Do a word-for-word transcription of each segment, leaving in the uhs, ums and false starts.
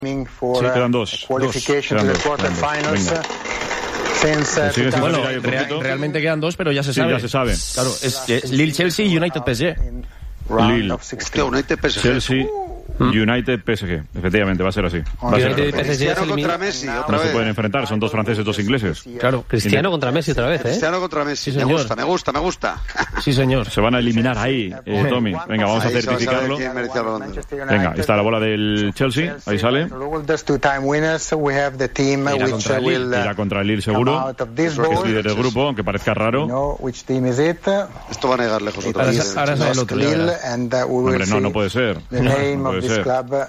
Sí, quedan dos. dos. Quedan dos. Venga. Bueno, real, realmente quedan dos, pero ya se sí, sabe. ya se sabe. Claro, es, es Lille, Chelsea y United P S G. Lille, Hostia, United P S G. Chelsea, United P S G. Efectivamente, va a ser así. Va a ser United P S G Cristiano contra Messi, otra no vez. se pueden enfrentar, son dos franceses, dos ingleses. Claro, Cristiano contra Messi otra vez, ¿eh? Cristiano contra Messi. Sí, me señor. gusta, me gusta, me gusta. Sí, señor. Se van a eliminar ahí, eh, Tommy. Venga, vamos Ahí a se va a saber certificarlo. quién merecía el Balón de Oro. Venga, ahí está la bola del Chelsea, ahí sale. Irá contra el Lille seguro, que es líder del grupo, aunque parezca raro. Esto va a negar lejos otra Ahora, vez. ahora sale el otro. ya verás. Hombre, no, no puede ser. No puede ser.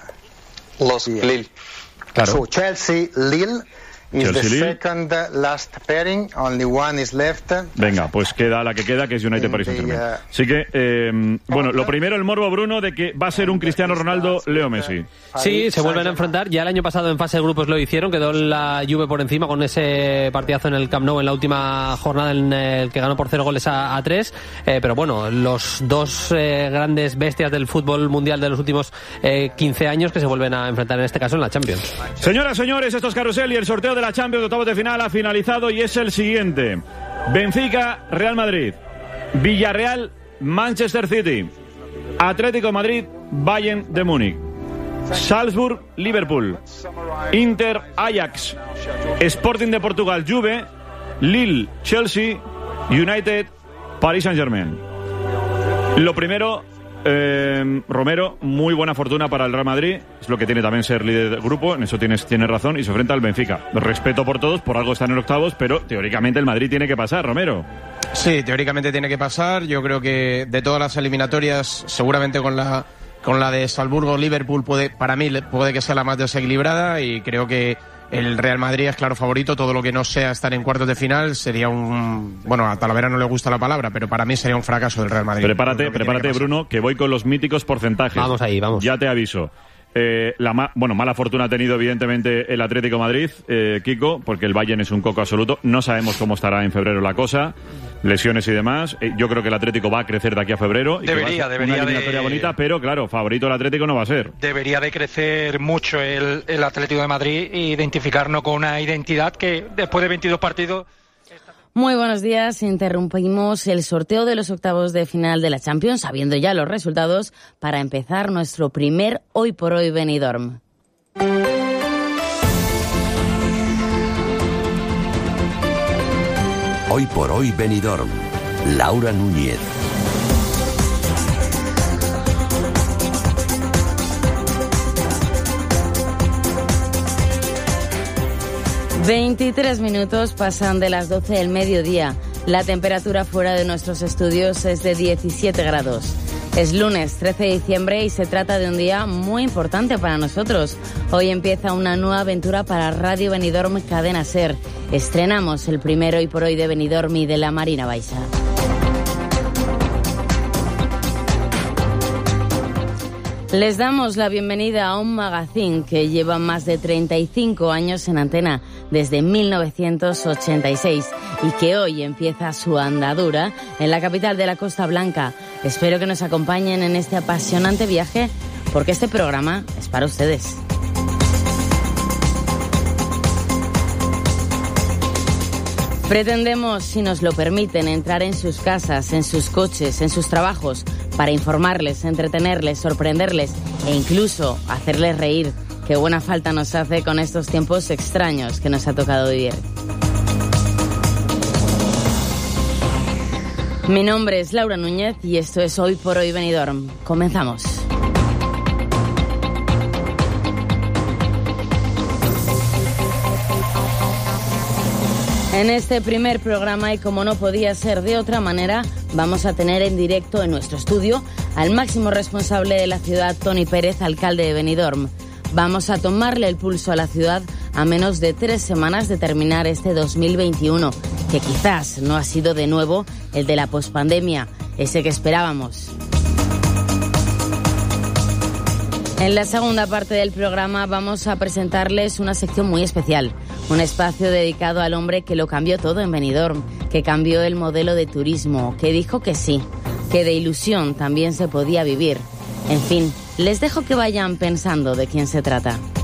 Los Lille. Claro. So Chelsea Lille is Chelsea, the Lille. second uh, last pairing. Only one is left. Venga, pues queda la que queda, que es United Paris Saint-Germain. Así que, eh, bueno, lo primero, el morbo, Bruno, de que va a ser un Cristiano Ronaldo, Leo Messi. Sí, se vuelven a enfrentar. Ya el año pasado en fase de grupos lo hicieron, quedó la Juve por encima con ese partidazo en el Camp Nou en la última jornada en el que ganó por cero goles a, a tres. Eh, pero bueno, los dos eh, grandes bestias del fútbol mundial de los últimos eh, quince años que se vuelven a enfrentar en este caso en la Champions. Señoras, señores, esto es Carrusel y el sorteo de la Champions de octavos de final ha finalizado y es el siguiente: Benfica, Real Madrid; Villarreal, Manchester City; Atlético de Madrid, Bayern de Múnich; Salzburg, Liverpool; Inter, Ajax; Sporting de Portugal, Juve; Lille, Chelsea; United, Paris Saint-Germain. Lo primero, eh, Romero, muy buena fortuna para el Real Madrid, es lo que tiene también ser líder del grupo, en eso tienes, tienes razón, y se enfrenta al Benfica. Respeto por todos, por algo están en octavos, pero teóricamente el Madrid tiene que pasar, Romero. Sí, teóricamente tiene que pasar. Yo creo que de todas las eliminatorias, seguramente con la con la de Salzburgo, Liverpool, puede, para mí puede que sea la más desequilibrada, y creo que el Real Madrid es claro favorito. Todo lo que no sea estar en cuartos de final sería un... Bueno, a Talavera no le gusta la palabra, pero para mí sería un fracaso del Real Madrid. Prepárate, que prepárate, que Bruno, que voy con los míticos porcentajes. Vamos ahí, vamos. Ya te aviso. Eh, la ma bueno, mala fortuna ha tenido evidentemente el Atlético de Madrid, eh, Kiko, porque el Bayern es un coco absoluto. No sabemos cómo estará en febrero la cosa, lesiones y demás. Eh, yo creo que el Atlético va a crecer de aquí a febrero. Y Debería, que va a ser debería una eliminatoria de... bonita, pero claro, favorito el Atlético no va a ser. Debería de crecer mucho el, el Atlético de Madrid e identificarnos con una identidad que después de veintidós partidos... Muy buenos días. Interrumpimos el sorteo de los octavos de final de la Champions, sabiendo ya los resultados, para empezar nuestro primer Hoy por Hoy Benidorm. Hoy por Hoy Benidorm. Laura Núñez. veintitrés minutos pasan de las doce del mediodía. La temperatura fuera de nuestros estudios es de diecisiete grados. Es lunes trece de diciembre y se trata de un día muy importante para nosotros. Hoy empieza una nueva aventura para Radio Benidorm Cadena Ser. Estrenamos el primer Hoy por Hoy de Benidorm y de la Marina Baixa. Les damos la bienvenida a un magazine que lleva más de treinta y cinco años en antena, desde mil novecientos ochenta y seis, y que hoy empieza su andadura en la capital de la Costa Blanca. Espero que nos acompañen en este apasionante viaje, porque este programa es para ustedes. Pretendemos, si nos lo permiten, entrar en sus casas, en sus coches, en sus trabajos, para informarles, entretenerles, sorprenderles e incluso hacerles reír. Qué buena falta nos hace con estos tiempos extraños que nos ha tocado vivir. Mi nombre es Laura Núñez y esto es Hoy por Hoy Benidorm. Comenzamos. En este primer programa, y como no podía ser de otra manera, vamos a tener en directo en nuestro estudio al máximo responsable de la ciudad, Toni Pérez, alcalde de Benidorm. Vamos a tomarle el pulso a la ciudad a menos de tres semanas de terminar este dos mil veintiuno, que quizás no ha sido de nuevo el de la pospandemia, ese que esperábamos. En la segunda parte del programa vamos a presentarles una sección muy especial, un espacio dedicado al hombre que lo cambió todo en Benidorm, que cambió el modelo de turismo, que dijo que sí, que de ilusión también se podía vivir. En fin, les dejo que vayan pensando de quién se trata.